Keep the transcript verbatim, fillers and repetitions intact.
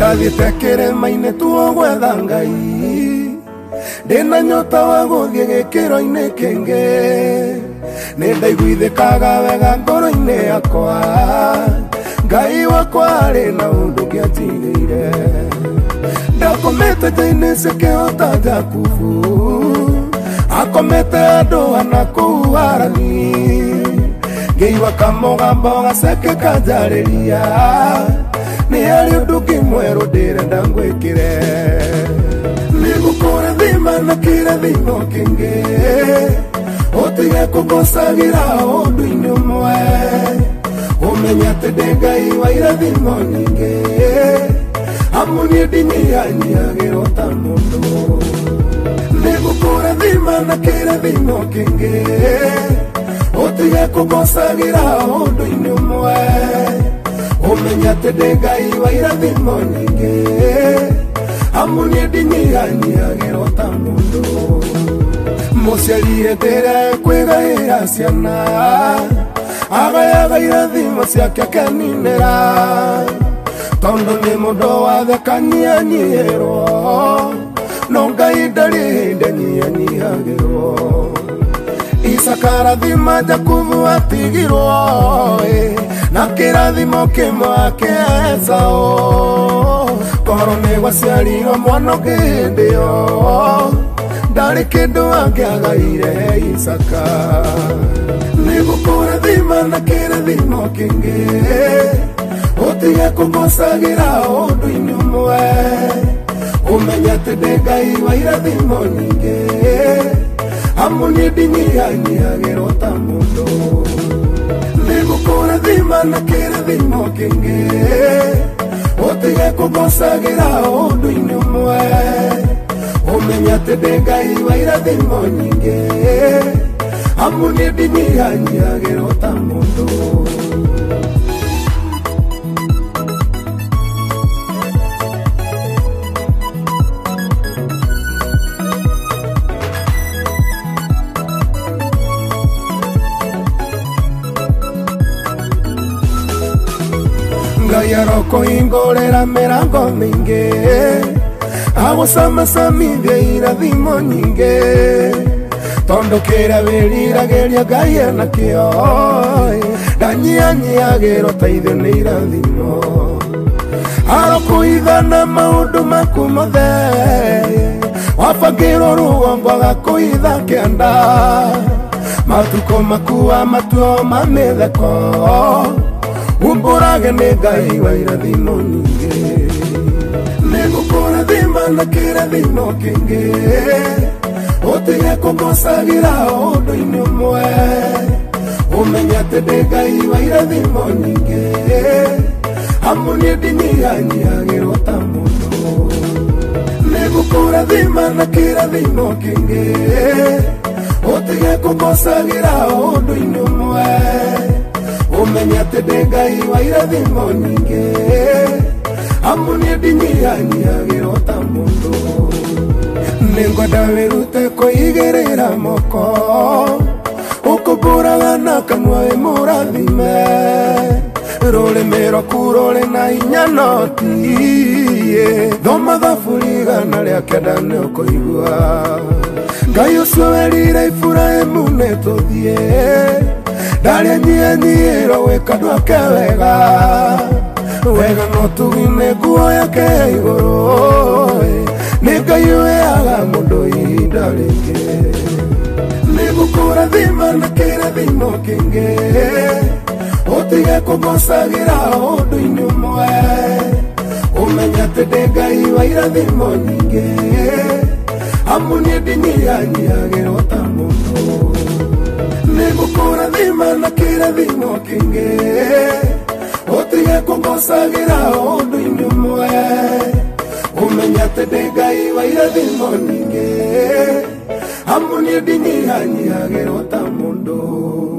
ndathiĩte kĩrĩma-inĩ tuo gwetha Ngai, ndĩna nyota wa gũthiĩ gĩkĩro-inĩ kĩngĩ, nĩndaiguithĩkaga wega ngoro-inĩ yakwa, Ngai wakwa arĩ na ũndũ ngĩatigĩire. Ndakomete nja-inĩ cia kĩhota Jakubu, akomete andũ ana kũu Harani, ngĩigua kamũgambo gaceke kanjarĩria, nĩ harĩ ũndũ mwerũ ndĩrenda ngwĩkĩre. Nĩngũkũrathima na kĩrathimo kĩngĩ, ũtige kũngocagĩra ũndũ-inĩ ũmwe, ũmenye atĩ ndĩ Ngai wa irathimo nyingĩ, amu niĩ ndinyihanyiagĩrwo ta mũndũ. Nĩngũkũrathima na kĩrathimo kĩngĩ, ũtige kũngocagĩra ũndũ-inĩ ũmwe, ũmenye atĩ ndĩ Ngai wa irathimo nyingĩ, amu niĩ ndinyihanyiagĩrwo ta mũndũ. Mũciari hĩndĩ ĩrĩa kwĩgaĩra ciana, agayaga irathimo ciake akeninĩra, tondũ nĩ mũndũ wothe kanyihanyiĩrwo, no Ngai ndarĩ hĩndĩ anyihanyihagĩrwo. Isaka arathima Jakubu atigirwo, na kĩrathimo kĩmwe akĩhe Esaũ, korwo nĩ gwaciarirwo mwana ũngĩ hĩndĩ ĩyo, ndarĩ kĩndũ angĩagaire Isaka. Nĩngũkũrathima na kĩrathimo kĩngĩ, ũtige kũngocagĩra ũndũ-inĩ ũmwe, ũmenye atĩ ndĩ Ngai wa irathimo nyingĩ, amu niĩ ndinyihanyiagĩrwo ta mũndũ. Nĩngũkũrathima na kĩrathimo kĩngĩ, ũtige kũngocagĩra ũndũ-inĩ ũmwe, ũmenye atĩ ndĩ Ngai wa irathimo nyingĩ, amu niĩ ndinyihanyiagĩrwo ta mũndũ. Ngai arokũhingũrĩra mĩrango mĩingĩ, agũcamacamithia irathimo nyingĩ, tondũ kĩrĩa wĩriragĩria Ngai enakĩo, ndanyihanyiagĩrwo ta ithuĩ nĩ irathimo. Arokũhithana maũndũ maku mothe, wabangĩrwo rũgongo agakũhitha kĩanda, matukũ makuwa matuo ma mĩtheko, umbũrage nĩ Ngai wa irathimo nyingĩ. Nĩngũkũrathima na kĩrathimo kĩngĩ, ũtige kũngocagĩra ũndũ-inĩ ũmwe, ũmenye atĩ ndĩ Ngai wa irathimo nyingĩ, amu niĩ ndinyihanyiagĩrwo ta mũndũ. Nĩngũkũrathima na kĩrathimo kĩngĩ, ũtige kũngocagĩra ũndũ-inĩ ũmwe, ũmenye atĩ ndĩ Ngai wa irathimo nyingĩ, amu niĩ ndinyihanyiagĩrwo ta mũndũ. Nĩngwenda wĩrute kwĩigĩrĩra moko, ũkũmbũraga na kanua wĩ mũrathime, rũrĩmĩ rwaku rũrĩ na hinya no ti, thoma thaburi igana rĩa kenda nĩũkũigua. Ngai ũcio werire Iburahĩmu nĩtũthiĩ, ndarĩ anyihanyiĩrwo gwĩka andũ ake wega, wega no tugime nguo yake ya igũrũ, nĩ Ngai ũheaga mũndũ ihinda rĩngĩ. Nĩngũkũrathima na kĩrathimo kĩngĩ, ũtige kũngocagĩra ũndũ-inĩ ũmwe, ũmenye atĩ ndĩ Ngai wa irathimo nyingĩ, amu niĩ ndinyihanyiagĩrwo ta mũndũ. Nĩngũkũrathima na kĩrathimo kĩngĩ, ũtige kũngocagĩra ũndũ-inĩ ũmwe, ũmenye atĩ ndĩ Ngai wa irathimo nyingĩ, amu niĩ ndinyihanyiagĩrwo ta mũndũ.